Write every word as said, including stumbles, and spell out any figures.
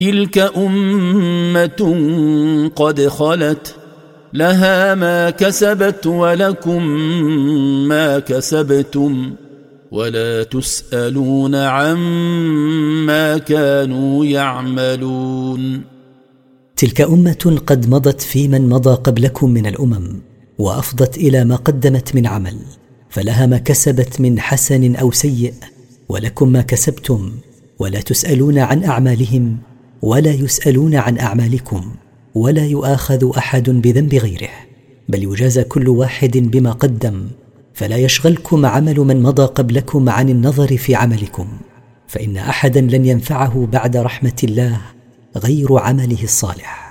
تلك أمة قد خلت لها ما كسبت ولكم ما كسبتم ولا تسألون عما كانوا يعملون. تلك أمة قد مضت في من مضى قبلكم من الأمم وأفضت إلى ما قدمت من عمل، فلها ما كسبت من حسن أو سيء ولكم ما كسبتم ولا تسألون عن أعمالهم ولا يسألون عن أعمالكم، ولا يؤاخذ أحد بذنب غيره، بل يجازى كل واحد بما قدم. فلا يشغلكم عمل من مضى قبلكم عن النظر في عملكم، فإن أحدا لن ينفعه بعد رحمة الله غير عمله الصالح.